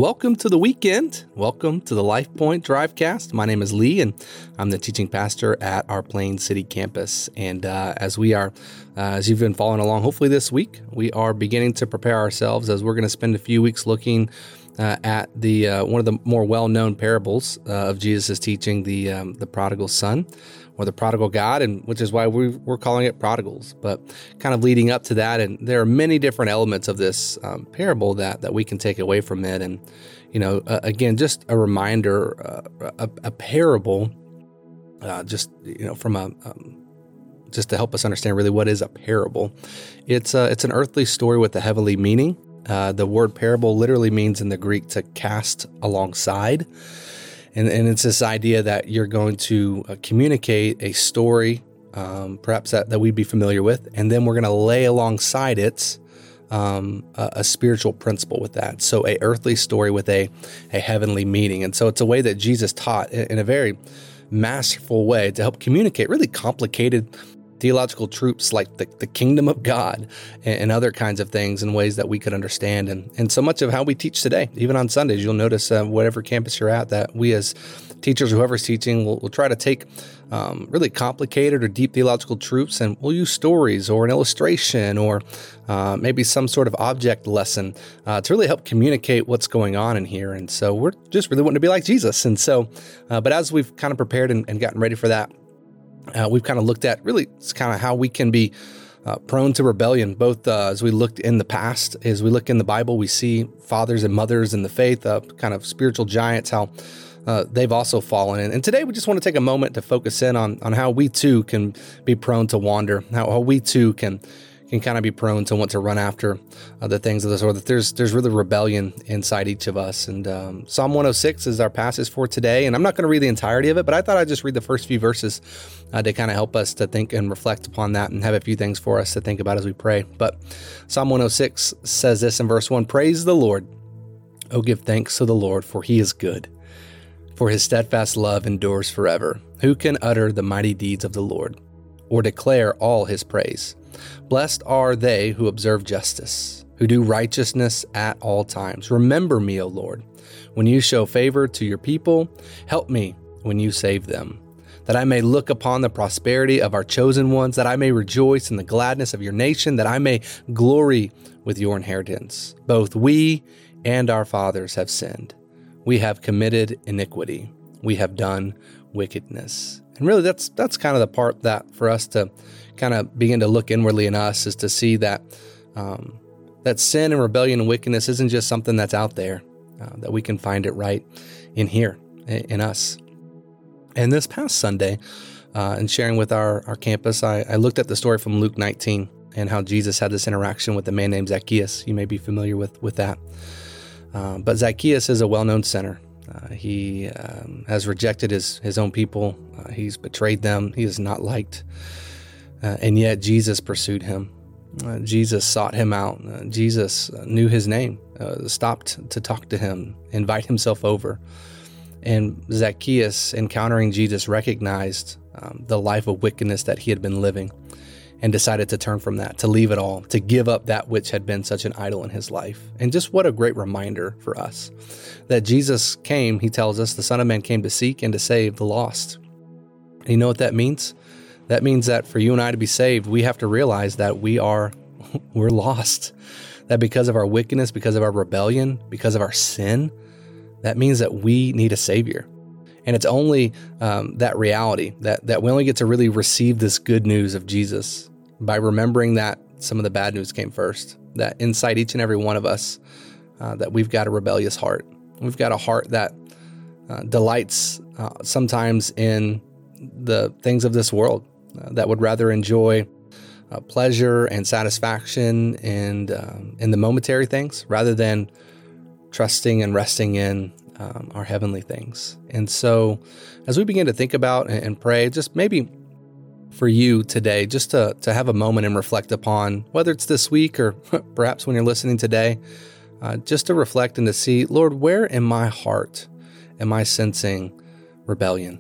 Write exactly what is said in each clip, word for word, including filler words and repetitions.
welcome to the weekend. Welcome to the Life Point Drivecast. My name is Lee, and I'm the teaching pastor at our Plain City campus. And uh, as we are, uh, as you've been following along, hopefully this week, we are beginning to prepare ourselves as we're going to spend a few weeks looking uh, at the uh, one of the more well-known parables uh, of Jesus' teaching, the um, the prodigal son, or the prodigal God, and which is why we, we're calling it prodigals. But kind of leading up to that, and there are many different elements of this um, parable that that we can take away from it. And, you know, uh, again, just a reminder, uh, a, a parable, uh, just, you know, from a, um, just to help us understand really what is a parable. It's a, it's an earthly story with a heavenly meaning. Uh, the word parable literally means in the Greek to cast alongside. And, and it's this idea that you're going to uh, communicate a story, um, perhaps that, that we'd be familiar with, and then we're going to lay alongside it um, a, a spiritual principle with that. So a earthly story with a, a heavenly meaning. And so it's a way that Jesus taught in, in a very masterful way to help communicate really complicated theological truths like the, the kingdom of God and, and other kinds of things in ways that we could understand. And, and so much of how we teach today, even on Sundays, you'll notice uh, whatever campus you're at, that we as teachers, whoever's teaching, will will try to take um, really complicated or deep theological truths, and we'll use stories or an illustration or uh, maybe some sort of object lesson uh, to really help communicate what's going on in here. And so we're just really wanting to be like Jesus. And so, uh, but as we've kind of prepared and, and gotten ready for that, Uh, we've kind of looked at really kind of how we can be uh, prone to rebellion, both uh, as we looked in the past, as we look in the Bible, we see fathers and mothers in the faith, uh, kind of spiritual giants, how uh, they've also fallen. And, and today we just want to take a moment to focus in on, on how we too can be prone to wander, how, how we too can can kind of be prone to want to run after uh, the things of this world, that there's there's really rebellion inside each of us. And um, Psalm one oh six is our passage for today. And I'm not going to read the entirety of it, but I thought I'd just read the first few verses uh, to kind of help us to think and reflect upon that and have a few things for us to think about as we pray. But Psalm one oh six says this in verse one, "Praise the Lord. Oh, give thanks to the Lord, for he is good, for his steadfast love endures forever. Who can utter the mighty deeds of the Lord, or declare all his praise? Blessed are they who observe justice, who do righteousness at all times. Remember me, O Lord, when you show favor to your people. Help me when you save them, that I may look upon the prosperity of our chosen ones, that I may rejoice in the gladness of your nation, that I may glory with your inheritance. Both we and our fathers have sinned. We have committed iniquity. We have done wickedness." And really, that's that's kind of the part that for us to kind of begin to look inwardly in us, is to see that um, that sin and rebellion and wickedness isn't just something that's out there, uh, that we can find it right in here, in us. And this past Sunday, uh, in sharing with our, our campus, I, I looked at the story from Luke nineteen and how Jesus had this interaction with a man named Zacchaeus. You may be familiar with, with that. Uh, but Zacchaeus is a well-known sinner. Uh, he um, has rejected his, his own people. Uh, he's betrayed them. He is not liked. Uh, and yet Jesus pursued him. Uh, Jesus sought him out. Uh, Jesus knew his name, uh, stopped to talk to him, invite himself over. And Zacchaeus, encountering Jesus, recognized um, the life of wickedness that he had been living and decided to turn from that, to leave it all, to give up that which had been such an idol in his life. And just what a great reminder for us that Jesus came, he tells us, the Son of Man came to seek and to save the lost. And you know what that means? That means that for you and I to be saved, we have to realize that we are, we're lost. That because of our wickedness, because of our rebellion, because of our sin, that means that we need a Savior. And it's only um, that reality, that, that we only get to really receive this good news of Jesus by remembering that some of the bad news came first, that inside each and every one of us, uh, that we've got a rebellious heart. We've got a heart that uh, delights uh, sometimes in the things of this world, uh, that would rather enjoy uh, pleasure and satisfaction and um, in the momentary things rather than trusting and resting in um, our heavenly things. And so as we begin to think about and, and pray, just maybe for you today, just to, to have a moment and reflect upon, whether it's this week or perhaps when you're listening today, uh, just to reflect and to see, Lord, where in my heart am I sensing rebellion?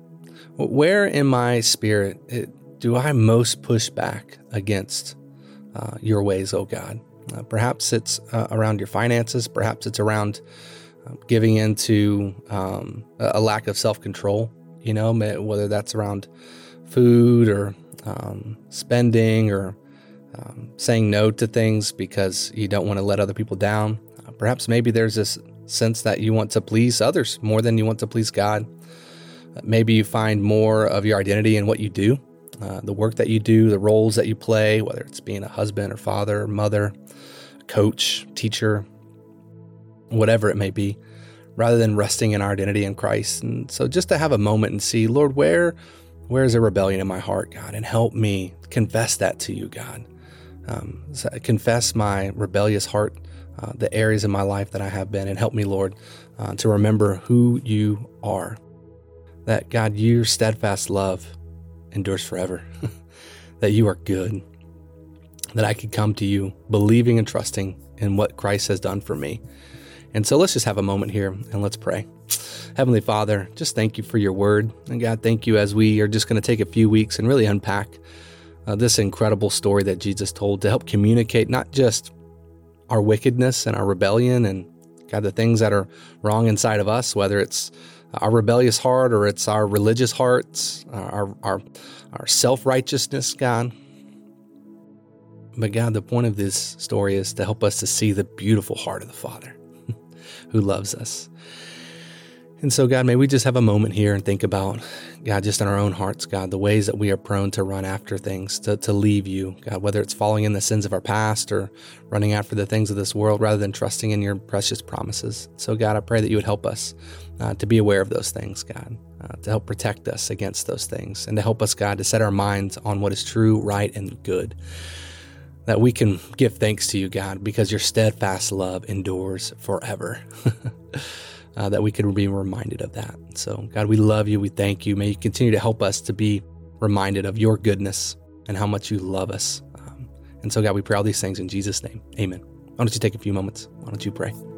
Where in my spirit it, do I most push back against uh, your ways, oh God? Uh, perhaps it's uh, around your finances. Perhaps it's around um, giving into um, a, a lack of self-control, you know, whether that's around food or um, spending or um, saying no to things because you don't want to let other people down. Uh, perhaps maybe there's this sense that you want to please others more than you want to please God. Uh, maybe you find more of your identity in what you do, uh, the work that you do, the roles that you play, whether it's being a husband or father, or mother, coach, teacher, whatever it may be, rather than resting in our identity in Christ. And so just to have a moment and see, Lord, where where is a rebellion in my heart, God, and help me confess that to you, God. Um, so confess my rebellious heart, uh, the areas in my life that I have been, and help me, Lord, uh, to remember who you are. That, God, your steadfast love endures forever, that you are good, that I could come to you believing and trusting in what Christ has done for me. And so let's just have a moment here and let's pray. Heavenly Father, just thank you for your word. And God, thank you as we are just going to take a few weeks and really unpack uh, this incredible story that Jesus told to help communicate not just our wickedness and our rebellion and, God, the things that are wrong inside of us, whether it's our rebellious heart or it's our religious hearts, our, our, our self-righteousness, God. But God, the point of this story is to help us to see the beautiful heart of the Father who loves us. And so, God, may we just have a moment here and think about, God, just in our own hearts, God, the ways that we are prone to run after things, to, to leave you, God, whether it's falling in the sins of our past or running after the things of this world rather than trusting in your precious promises. So, God, I pray that you would help us uh, to be aware of those things, God, uh, to help protect us against those things and to help us, God, to set our minds on what is true, right, and good. That we can give thanks to you, God, because your steadfast love endures forever. uh, that we could be reminded of that. So, God, we love you. We thank you. May you continue to help us to be reminded of your goodness and how much you love us. Um, and so, God, we pray all these things in Jesus' name. Amen. Why don't you take a few moments? Why don't you pray?